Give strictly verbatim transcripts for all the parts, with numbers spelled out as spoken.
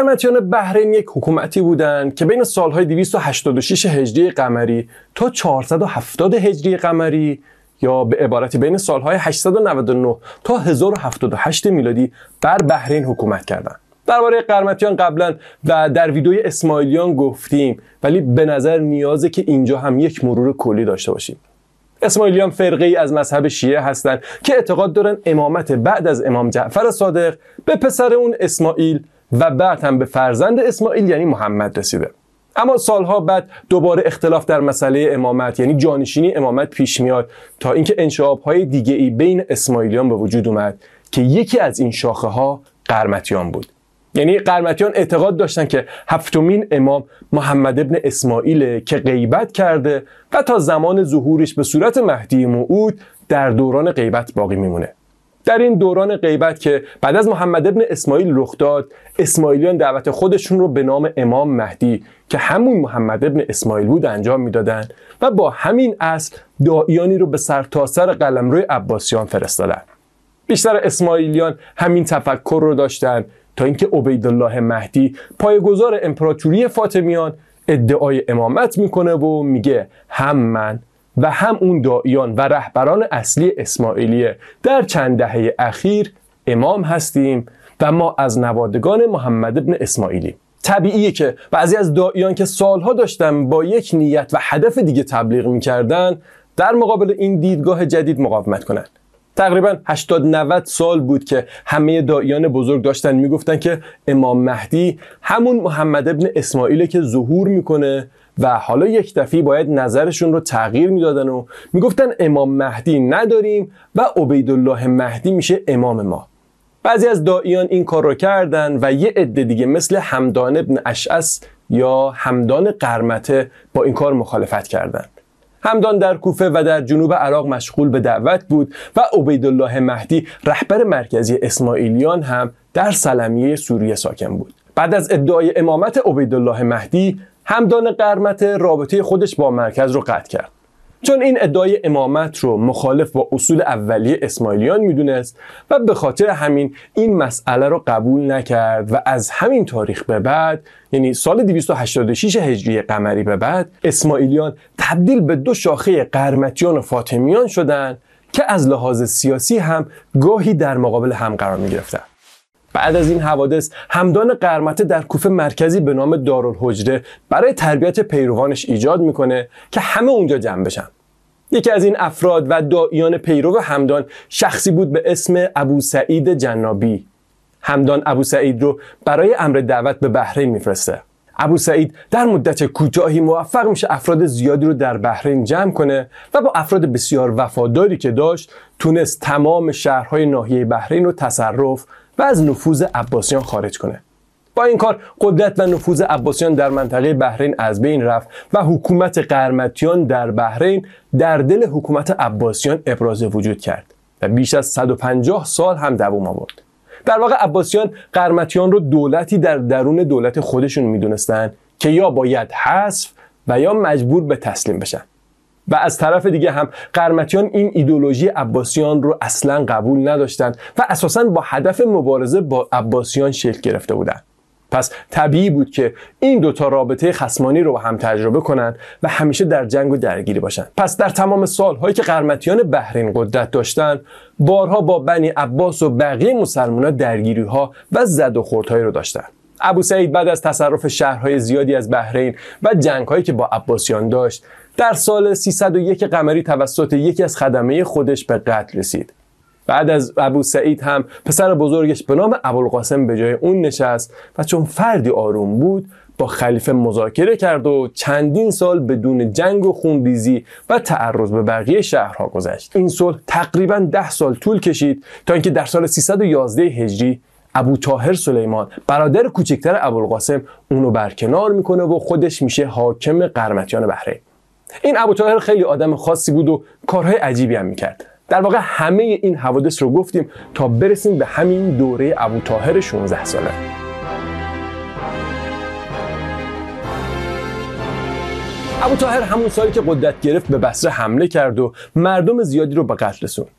قرمطیان بحرین یک حکومتی بودند که بین سالهای دویست و هشتاد و شش هجری قمری تا چهارصد و هفتاد هجری قمری یا به عبارتی بین سالهای هشتصد و نود و نه تا هزار و هفتاد و هشت میلادی بر بحرین حکومت کردند. درباره قرمطیان قبلا و در ویدیوی اسماعیلیان گفتیم، ولی به نظر نیازه که اینجا هم یک مرور کلی داشته باشیم. اسماعیلیان فرقه ای از مذهب شیعه هستند که اعتقاد دارن امامت بعد از امام جعفر صادق به پسر اون اسماعیل و بعد هم به فرزند اسماعیل یعنی محمد رسیده. اما سالها بعد دوباره اختلاف در مسئله امامت یعنی جانشینی امامت پیش میاد تا اینکه انشعاب‌های دیگه ای بین اسماعیلیان به وجود اومد که یکی از این شاخه ها قرمطیان بود. یعنی قرمطیان اعتقاد داشتن که هفتمین امام محمد ابن اسماعیل که غیبت کرده و تا زمان ظهورش به صورت مهدی موعود در دوران غیبت باقی میمونه. در این دوران غیبت که بعد از محمد ابن اسماعیل رخ داد، اسماعیلیان دعوت خودشون رو به نام امام مهدی که همون محمد ابن اسماعیل بود انجام میدادن و با همین اصل داعیانی رو به سرتاسر قلمرو عباسیان فرستادن. بیشتر اسماعیلیان همین تفکر رو داشتن تا اینکه عبیدالله مهدی پایه‌گذار امپراتوری فاطمیان ادعای امامت میکنه و میگه هم من و هم اون داعیان و رهبران اصلی اسماعیلیه در چند دهه اخیر امام هستیم و ما از نوادگان محمد ابن اسماعیلیم. طبیعیه که بعضی از داعیان که سالها داشتن با یک نیت و هدف دیگه تبلیغ میکردن در مقابل این دیدگاه جدید مقاومت کنن. تقریبا هشتاد نود سال بود که همه داعیان بزرگ داشتن میگفتن که امام مهدی همون محمد ابن اسماعیل که ظهور میکنه و حالا یک دفعه باید نظرشون رو تغییر میدادن و میگفتن امام مهدی نداریم و عبیدالله مهدی میشه امام ما. بعضی از داعیان این کار رو کردن و یه عده دیگه مثل همدان ابن اشعث یا همدان قرمطه با این کار مخالفت کردن. همدان در کوفه و در جنوب عراق مشغول به دعوت بود و عبیدالله مهدی رهبر مرکزی اسماعیلیان هم در سلمیه سوریه ساکن بود. بعد از ادعای امامت عبیدالله مهدی، همدان قرمطه رابطه خودش با مرکز رو قطع کرد. چون این ادعای امامت رو مخالف با اصول اولیه اسماعیلیان میدونست و به خاطر همین این مسئله رو قبول نکرد و از همین تاریخ به بعد یعنی سال دویست و هشتاد و شش هجری قمری به بعد اسماعیلیان تبدیل به دو شاخه قرمطیان و فاطمیان شدند که از لحاظ سیاسی هم گاهی در مقابل هم قرار می گرفتند. بعد از این حوادث همدان قرمطه در کوفه مرکزی به نام دارالحجره برای تربیت پیروانش ایجاد میکنه که همه اونجا جمع بشن. یکی از این افراد و داعیان پیرو همدان شخصی بود به اسم ابو سعید جنابی. همدان ابو سعید رو برای امر دعوت به بحرین میفرسته. ابو سعید در مدت کوتاهی موفق میشه افراد زیادی رو در بحرین جمع کنه و با افراد بسیار وفاداری که داشت تونست تمام شهرهای ناحیه بحرین رو تصرف و از نفوذ عباسیان خارج کنه. با این کار قدرت و نفوذ عباسیان در منطقه بحرین از بین رفت و حکومت قرمطیان در بحرین در دل حکومت عباسیان ابراز وجود کرد و بیش از صد و پنجاه سال هم دوام آورد. در واقع عباسیان قرمطیان رو دولتی در درون دولت خودشون میدونستن که یا باید حذف و یا مجبور به تسلیم بشن. و از طرف دیگه هم قرمطیان این ایدئولوژی عباسیان رو اصلا قبول نداشتند و اساساً با هدف مبارزه با عباسیان شکل گرفته بودند. پس طبیعی بود که این دوتا رابطه خصمانی رو با هم تجربه کنند و همیشه در جنگ و درگیری باشند. پس در تمام سالهایی که قرمطیان بحرین قدرت داشتند، بارها با بنی عباس و بقیه مسلمان‌ها درگیری‌ها و زد و خوردهایی رو داشتند. ابو سعید بعد از تصرف شهرهای زیادی از بحرین و جنگ‌هایی که با عباسیان داشت، در سال سیصد و یک قمری توسط یکی از خدمه خودش به قتل رسید. بعد از ابو سعید هم پسر بزرگش به نام ابوالقاسم به جای اون نشست و چون فردی آروم بود با خلیفه مذاکره کرد و چندین سال بدون جنگ و خونریزی و تعرض به بقیه شهرها گذشت. این صلح تقریباً ده سال طول کشید تا اینکه در سال سیصد و یازده هجری ابو طاهر سلیمان برادر کوچکتر ابوالقاسم اونو برکنار میکنه و خودش میشه حاکم قرمطیان بحرین. این ابو طاهر خیلی آدم خاصی بود و کارهای عجیبی هم میکرد. در واقع همه این حوادث رو گفتیم تا برسیم به همین دوره ابو طاهر شانزده ساله. ابو طاهر همون سالی که قدرت گرفت به بصره حمله کرد و مردم زیادی رو به قتل رسوند.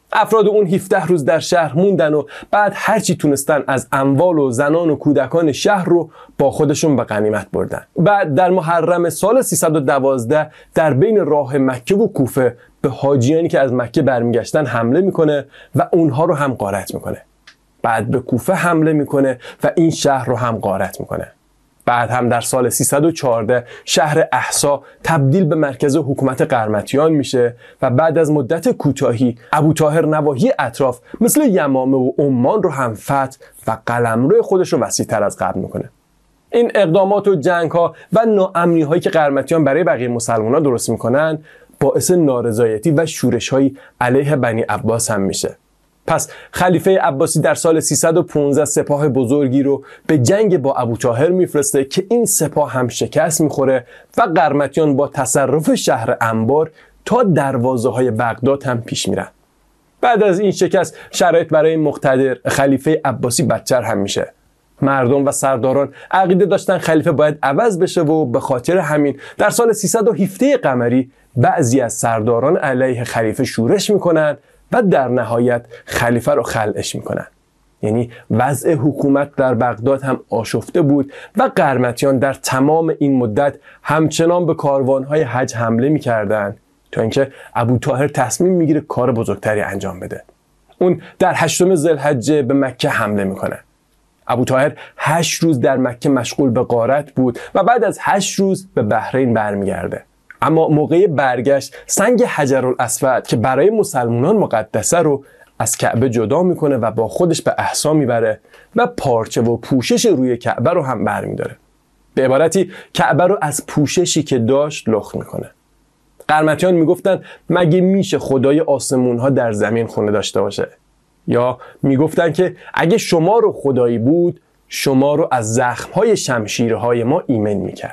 افراد اون هفده روز در شهر موندن و بعد هرچی تونستن از اموال و زنان و کودکان شهر رو با خودشون به غنیمت بردن. بعد در محرم سال سیصد و دوازده در بین راه مکه و کوفه به حاجیانی که از مکه برمیگشتن حمله میکنه و اونها رو هم غارت میکنه. بعد به کوفه حمله میکنه و این شهر رو هم غارت میکنه. بعد هم در سال سیصد و چهارده شهر احسا تبدیل به مرکز حکومت قرمطیان میشه و بعد از مدت کوتاهی ابوطاهر نواحی اطراف مثل یمامه و عمان رو هم فتح و قلمرو خودش رو وسیع‌تر از قبل میکنه. این اقدامات و جنگ‌ها و ناامنی‌هایی که قرمطیان برای بقیه مسلمان‌ها درست میکنن باعث نارضایتی و شورش‌هایی علیه بنی عباس هم میشه. پس خلیفه عباسی در سال سیصد و پانزده سپاه بزرگی رو به جنگ با ابوطاهر میفرسته که این سپاه هم شکست میخوره و قرمطیان با تصرف شهر انبار تا دروازه های بغداد هم پیش میرن. بعد از این شکست شرایط برای مقتدر خلیفه عباسی بدتر هم میشه. مردم و سرداران عقیده داشتن خلیفه باید عوض بشه و به خاطر همین در سال سیصد و هفده قمری بعضی از سرداران علیه خلیفه شورش میکنن و در نهایت خلیفه رو خلعش میکنن. یعنی وضع حکومت در بغداد هم آشفته بود و قرمطیان در تمام این مدت همچنان به کاروانهای حج حمله میکردن تا اینکه ابوطاهر تصمیم میگیره کار بزرگتری انجام بده. اون در هشتم ذوالحجه به مکه حمله میکنه. ابوطاهر هشت روز در مکه مشغول به غارت بود و بعد از هشت روز به بحرین برمیگرده. اما موقع برگشت سنگ حجرالاسود که برای مسلمانان مقدسه رو از کعبه جدا میکنه و با خودش به احسا میبره و پارچه و پوشش روی کعبه رو هم برمیداره. به عبارتی کعبه رو از پوششی که داشت لخت میکنه. قرمطیان میگفتن مگه میشه خدای آسمون ها در زمین خونه داشته باشه؟ یا میگفتن که اگه شما رو خدایی بود شما رو از زخمهای شمشیرهای ما ایمن میکرد.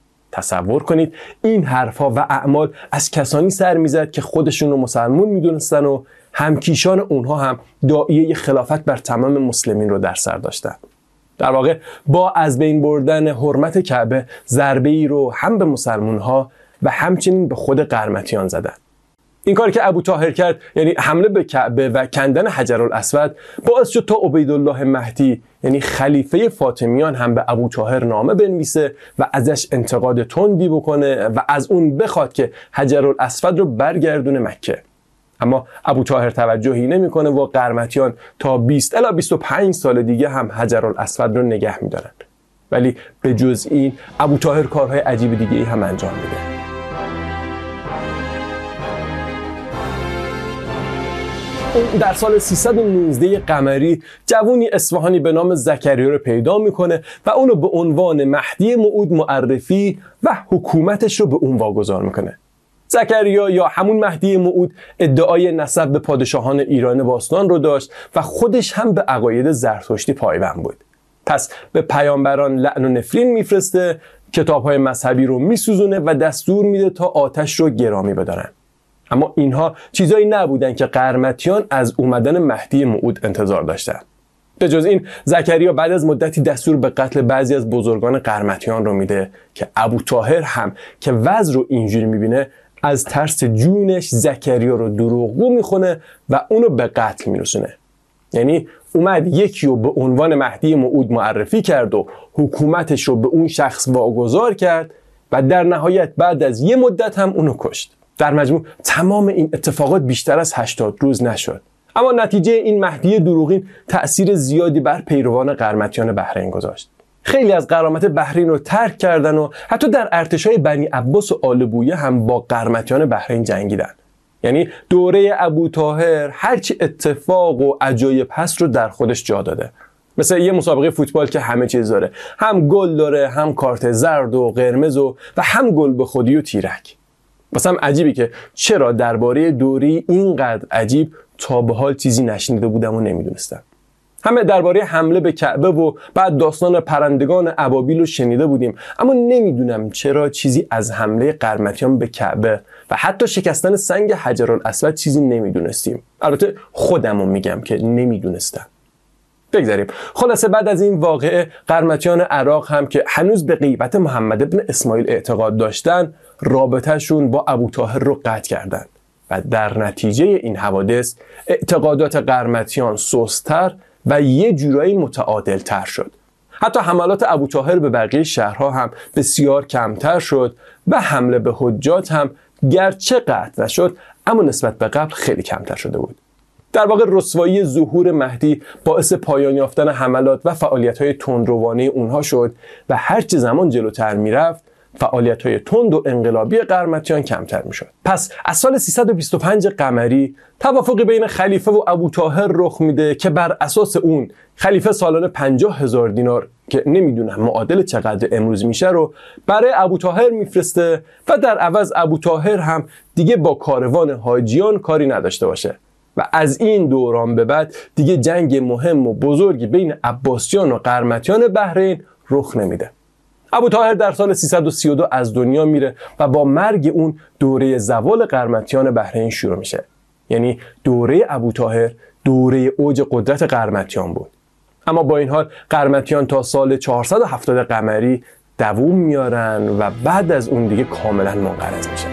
تصور کنید این حرفا و اعمال از کسانی سر میزد که خودشون رو مسلمون میدونستن و همکیشان اونها هم داعیه خلافت بر تمام مسلمین رو در سر داشتن. در واقع با از بین بردن حرمت کعبه ضربه ای رو هم به مسلمون ها و همچنین به خود قرمطیان زدن. این کاری که ابوطاهر کرد، یعنی حمله به کعبه و کندن حجرالاسود، باعث شد تا عبیدالله مهدی یعنی خلیفه فاطمیان هم به ابوطاهر نامه بنویسه و ازش انتقاد تندی بکنه و از اون بخواد که حجرالاسود رو برگردونه مکه. اما ابوطاهر توجهی نمیکنه و قرمطیان تا بیست الی بیست و پنج سال دیگه هم حجرالاسود رو نگه میدارن. ولی به جز این ابوطاهر کارهای عجیب دیگه هم انجام میده. در سال سیصد و نوزده قمری جوونی اصفهانی به نام زکریا رو پیدا میکنه و اونو به عنوان مهدی موعود معرفی و حکومتش رو به اون واگذار میکنه. زکریا یا همون مهدی موعود ادعای نسب به پادشاهان ایران باستان رو داشت و خودش هم به عقاید زرتشتی پایبند بود. پس به پیامبران لعن و نفرین میفرسته، کتاب‌های مذهبی رو میسوزونه و دستور میده تا آتش رو گرامی بدارن. اما اینها چیزایی نبودن که قرمطیان از اومدن مهدی موعود انتظار داشتن. به جز این زکریا بعد از مدتی دستور به قتل بعضی از بزرگان قرمطیان رو میده که ابوطاهر هم که وضع رو اینجوری میبینه از ترس جونش زکریا رو دروغگو میخونه و اونو به قتل میرسونه. یعنی اومد یکی رو به عنوان مهدی موعود معرفی کرد و حکومتش رو به اون شخص واگذار کرد و در نهایت بعد از یه مدت هم اونو کشت. در مجموع تمام این اتفاقات بیشتر از هشتاد روز نشد. اما نتیجه این مهدی دروغین تأثیر زیادی بر پیروان قرمطیان بحرین گذاشت. خیلی از قرامت بحرین رو ترک کردن و حتی در ارتشای بنی عباس و آل بویه هم با قرمطیان بحرین جنگیدن. یعنی دوره ابوطاهر هرچی اتفاق و عجایب هست رو در خودش جا داده. مثل یه مسابقه فوتبال که همه چیز داره، هم گل داره، هم کارت زرد و قرمز و و هم گل به خودی و تیرک. واسم عجیبی که چرا درباره دوره اینقدر عجیب تا به حال چیزی نشنیده بودم و نمیدونستم. همه درباره حمله به کعبه و بعد داستان پرندگان ابابیل رو شنیده بودیم، اما نمیدونم چرا چیزی از حمله قرمطیان به کعبه و حتی شکستن سنگ حجرالاسود چیزی نمیدونستیم. البته خودمو میگم که نمیدونستم. بگذاریم. خلاصه بعد از این واقعه قرمطیان عراق هم که هنوز به غیبت محمد ابن اسماعیل اعتقاد داشتن، رابطهشون با ابوطاهر رو قطع کردن و در نتیجه این حوادث اعتقادات قرمطیان سست‌تر و یه جورایی متعادل‌تر شد. حتی حملات ابوطاهر به بقیه شهرها هم بسیار کمتر شد و حمله به حجات هم گرچه قطع نشد اما نسبت به قبل خیلی کمتر شده بود. در واقع رسوایی ظهور مهدی باعث پایان یافتن حملات و فعالیت‌های تندروانه اونها شد و هرچی زمان جلوتر میرفت فعالیت‌های تند و انقلابی قرمطیان کمتر میشد. پس از سال سیصد و بیست و پنج قمری توافقی بین خلیفه و ابوطاهر رخ میده که بر اساس اون خلیفه سالانه پنجاه هزار دینار که نمیدونم معادل چقدر امروز میشه رو برای ابوطاهر میفرسته و در عوض ابوطاهر هم دیگه با کاروان حاجیان کاری نداشته باشه و از این دوران به بعد دیگه جنگ مهم و بزرگی بین عباسیان و قرمطیان بحرین رخ نمیده. ابوطاهر در سال سیصد و سی و دو از دنیا میره و با مرگ اون دوره زوال قرمطیان بحرین شروع میشه. یعنی دوره ابوطاهر دوره اوج قدرت قرمطیان بود. اما با این حال قرمطیان تا سال چهارصد و هفتاد قمری دووم میارن و بعد از اون دیگه کاملا منقرض میشن.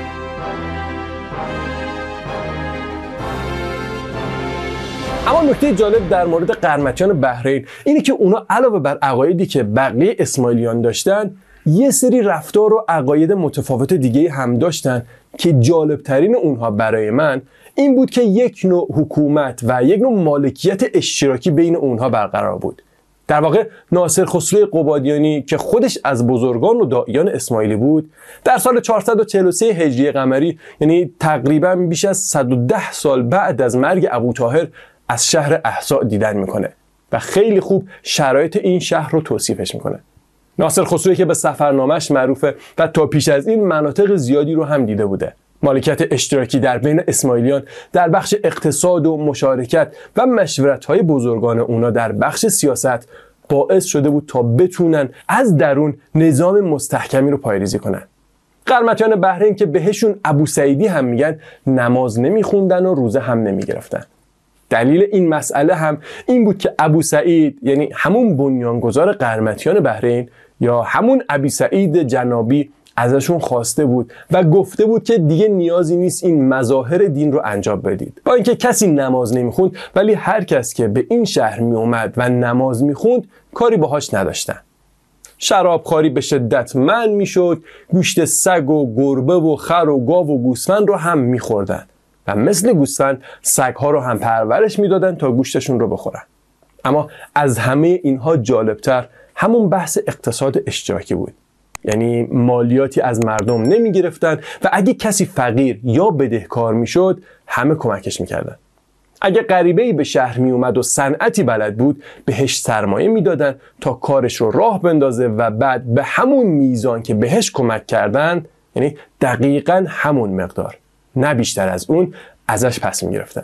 اما نکته جالب در مورد قرمطیان بحرین اینه که اونا علاوه بر عقایدی که بقیه اسماعیلیان داشتن یه سری رفتار و عقاید متفاوت دیگه هم داشتن که جالبترین اونها برای من این بود که یک نوع حکومت و یک نوع مالکیت اشتراکی بین اونها برقرار بود. در واقع ناصر خسرو قبادیانی که خودش از بزرگان و داعیان اسماعیلی بود در سال چهارصد و چهل و سه هجری قمری یعنی تقریبا بیش از صد و ده سال بعد از مرگ ابوطاهر از شهر احصاء دیدن میکنه و خیلی خوب شرایط این شهر رو توصیفش میکنه. ناصر خسروی که به سفرنامه‌اش معروفه و تا پیش از این مناطق زیادی رو هم دیده بوده. مالکیت اشتراکی در بین اسماعیلیان در بخش اقتصاد و مشارکت و مشورت‌های بزرگان اونا در بخش سیاست باعث شده بود تا بتونن از درون نظام مستحکمی رو پایه‌ریزی کنن. قرمطیان بحرین که بهشون ابو سعیدی هم میگن نماز نمیخوندن و روزه هم نمیگرفتن. دلیل این مسئله هم این بود که ابو سعید یعنی همون بنیانگذار قرمطیان بحرین یا همون ابی سعید جنابی ازشون خواسته بود و گفته بود که دیگه نیازی نیست این مظاهر دین رو انجام بدید. با اینکه کسی نماز نمیخوند ولی هر کس که به این شهر میومد و نماز میخوند کاری باهاش نداشتن. شرابخواری به شدت منع میشد، گوشت سگ و گربه و خر و گاو و گوسفند رو هم میخوردن و مثل گوسفند سگ‌ها رو هم پرورش میدادن تا گوشتشون رو بخورن. اما از همه اینها جالبتر همون بحث اقتصاد اشتراکی بود. یعنی مالیاتی از مردم نمی گرفتن و اگه کسی فقیر یا بدهکار می شد همه کمکش می کردن. اگه غریبه‌ای به شهر می اومد و صنعتی بلد بود بهش سرمایه می دادن تا کارش رو راه بندازه و بعد به همون میزان که بهش کمک کردن یعنی دقیقاً همون مقدار نه بیشتر از اون ازش پس می گرفتن.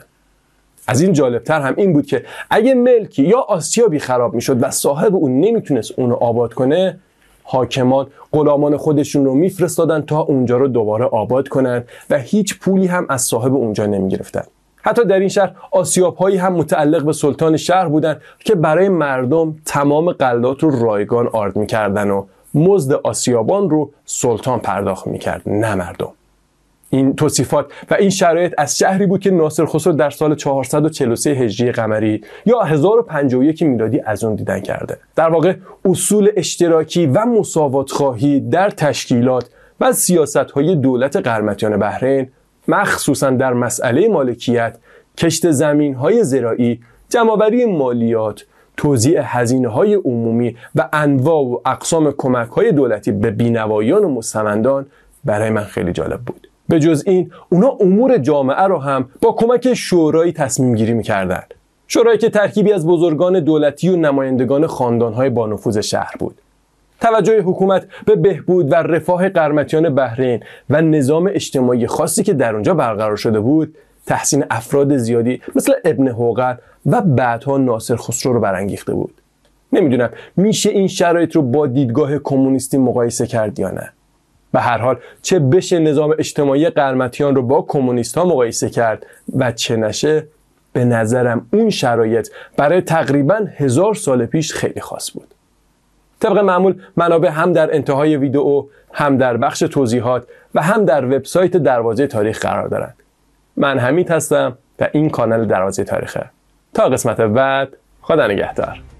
از این جالبتر هم این بود که اگه ملکی یا آسیابی خراب می شد و صاحب اون نمیتونست اونو آباد کنه حاکمان غلامان خودشون رو میفرستادن تا اونجا رو دوباره آباد کنن و هیچ پولی هم از صاحب اونجا نمیگرفتن. حتی در این شهر آسیاب‌هایی هم متعلق به سلطان شهر بودن که برای مردم تمام غلات رو رایگان آرد میکردن و مزد آسیابان رو سلطان پرداخت میکرد نه مردم. این توصیفات و این شرایط از شهری بود که ناصر خسرو در سال چهارصد و چهل و سه هجری قمری یا هزار و پنجاه و یک میلادی از اون دیدن کرده. در واقع اصول اشتراکی و مساوات خواهی در تشکیلات و سیاست‌های دولت قرمطیان بحرین مخصوصاً در مسئله مالکیت، کشت زمین‌های زراعی، جمع‌آوری مالیات، توزیع هزینه‌های عمومی و انواع و اقسام کمک‌های دولتی به بی‌نوایان و مستمندان برای من خیلی جالب بود. به جز این اونا امور جامعه رو هم با کمک شورایی تصمیم گیری میکردن. شورایی که ترکیبی از بزرگان دولتی و نمایندگان خاندانهای با نفوذ شهر بود. توجه حکومت به بهبود و رفاه قرمطیان بحرین و نظام اجتماعی خاصی که در اونجا برقرار شده بود تحسین افراد زیادی مثل ابن هوقل و بعدها ناصر خسرو رو برانگیخته بود. نمیدونم میشه این شرایط رو با دیدگاه کمونیستی مقایسه کرد یا نه. به هر حال چه بشه نظام اجتماعی قرمطیان رو با کمونیست ها مقایسه کرد و چه نشه به نظرم اون شرایط برای تقریباً هزار سال پیش خیلی خاص بود. طبق معمول منابع هم در انتهای ویدئو هم در بخش توضیحات و هم در وبسایت دروازه تاریخ قرار دارند. من حمید هستم و این کانال دروازه تاریخه. تا قسمت بعد، خدا نگهدار.